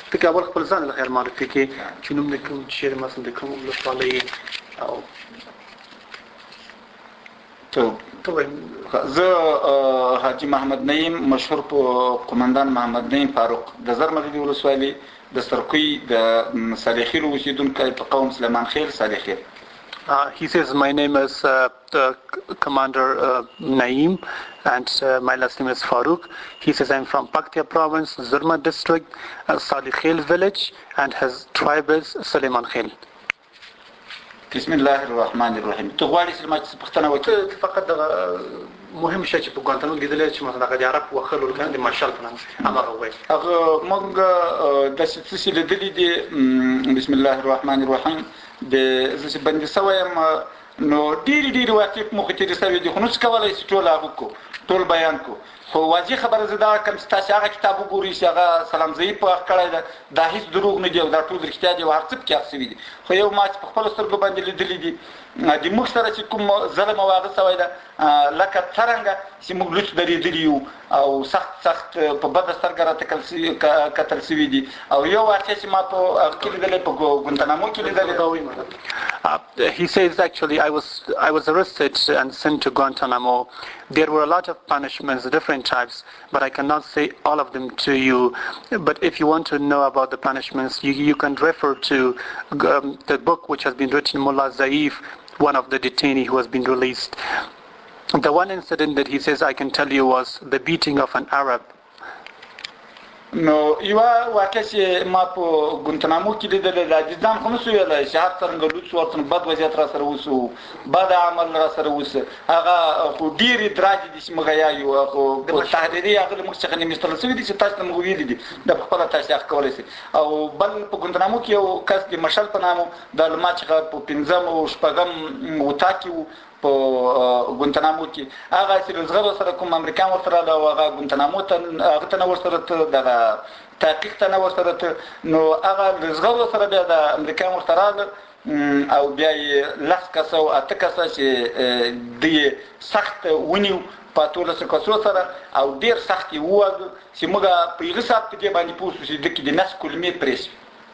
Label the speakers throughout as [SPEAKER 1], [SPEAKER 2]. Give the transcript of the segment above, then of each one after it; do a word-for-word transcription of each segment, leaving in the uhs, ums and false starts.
[SPEAKER 1] ته کابل خپل ځان له خیر معرفي کې چې نوم د کوم شعر مثلا د کوم ولسوالۍ او
[SPEAKER 2] ته زه حاجی محمد نعیم مشهور په قومندان محمد نعیم فاروق د زرمدي ولسوالۍ د سرکوي د صالحخیل اوسیدونکی په قوم سلیمان خیل صالحخیل.
[SPEAKER 1] Uh, he says, my name is uh, uh, Commander uh, Naeem, and uh, my last name is Farooq. He says, I'm from Paktia province, Zurma district, uh, Salih Khel village, and his tribe is Suleiman Khel.
[SPEAKER 2] Bismillah ar-Rahman ar-Rahim. Tu غواړې چې ما څه پوښتنه وکړم؟
[SPEAKER 1] فقط مهم شی چې په ګوانتانامو لیدلې چې مثلا د عرب وخل ولکان د مارشال په نامه هغه وایي.
[SPEAKER 2] هغه موږ د څه څه لیدلې دي بسم الله الرحمن الرحیم د زه باندې سوایم نو ډېری ډېری واقع مخ ته رسوي دي خو نو څه کولای شي ټول هغه کو ټول بیان کو خو واجی خبره زدا کوم تاسو هغه کتاب وګورئ چې هغه سلام زئی په کړه ده دا هیڅ دروغ نه دی دا ټول رښتیا دي ورڅ کې اخسوي دي خو یو ما په خپل سترګو باندې لیدلې دي د موږ سره چې کوم ظلم واغ سوی ده لکه څنګه چې موږ لوڅ درېدلی یو او سخت سخت په بد سترګه راته کتل سوي دي او یو واقع چې ما په کې لیدلې په ګوانتانامو کې لیدلې.
[SPEAKER 1] He says, actually, I was I was arrested and sent to Guantanamo. There were a lot of punishments, different types, but I cannot say all of them to you. But if you want to know about the punishments, you, you can refer to um, the book which has been written, Mullah Zaif, one of the detainees who has been released. The one incident that he says I can tell you was the beating of an Arab.
[SPEAKER 2] نو یو واقع چې ما په ګوانتانامو کې لیدل د ځان خو نو سویل شهادت څنګه لوڅ ورته بد وضعیت را سره وسو بد عمل را سره وسو هغه خو ډیر دراج دي چې مغیا یو خو په تحریری هغه موږ څنګه مستل سوي دي چې تاسو موږ ویل دي د خپل تاسو هغه کولای شي او بل په ګوانتانامو کې یو کس د مشل په نامو د لماچ په پنځم او شپږم وتاکیو په ګوانتانامو کې هغه چې زغره سره کوم امریکایان ورسره دا هغه ګوانتانامو ته هغه ته ورسره دغه تحقیق ته نه ورسره نو هغه زغره سره بیا د امریکایان ورسره او بیا لاس کسو اته کسه چې د سخت ونیو په ټول څه سره او ډیر سخت وو چې موږ په یغه صاحب په دې باندې پوښتنه چې د کې د نس کلمې پریس.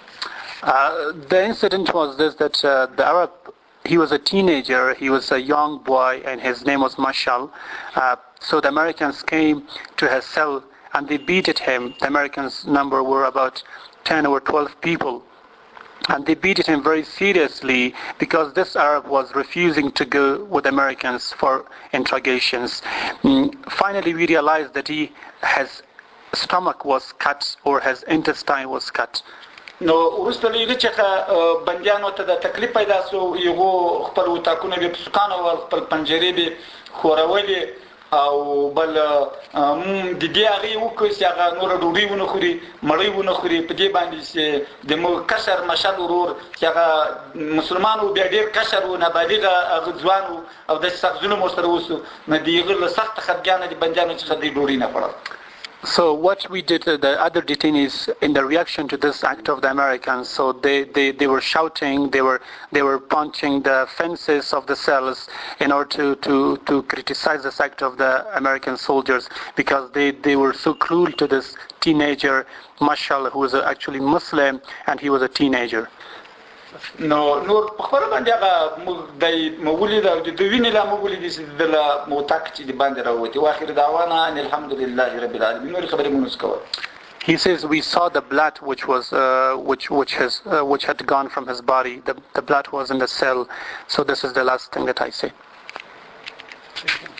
[SPEAKER 1] The incident was this, that uh, the Arab, he was a teenager, he was a young boy, and his name was Mashal. Uh, so the Americans came to his cell and they beat him. The Americans' number were about ten or twelve people. And they beat him very seriously because this Arab was refusing to go with Americans for interrogations. Mm, finally, we realized that he, his stomach was cut or his intestine was cut.
[SPEAKER 2] نو ورسته لږ چې بنديانو ته د تکلیف پیدا سو یو خپل وتاکونه به سکان او خپل پنجرې به خورولې او بل د دې هغه یو چې هغه نور ډوډۍ ونه خوري مړۍ ونه خوري په دې باندې چې د مو کشر مشال ورور چې هغه مسلمانو بیا ډېر کشر و نابالغه هغه ځوان او د سخت ظلم سره وسو نه دیغه له سخت خدګانه د بنديانو چې د ډوډۍ نه خورل.
[SPEAKER 1] So what we did, uh, the other detainees, in the reaction to this act of the Americans, so they, they, they were shouting, they were they were punching the fences of the cells in order to, to, to criticize this act of the American soldiers because they, they were so cruel to this teenager, Mashal, who was actually Muslim, and he was a teenager.
[SPEAKER 2] نو نور په خبره باندې هغه د مولي د دوینه لا مولي د د موتاک چې د باندې راوتی واخر دعوانا ان الحمدلله رب العالمین نور خبره مونږ کوو.
[SPEAKER 1] He says we saw the blood which was uh, which which has uh, which had gone from his body. The the blood was in the cell. So this is the last thing that I say.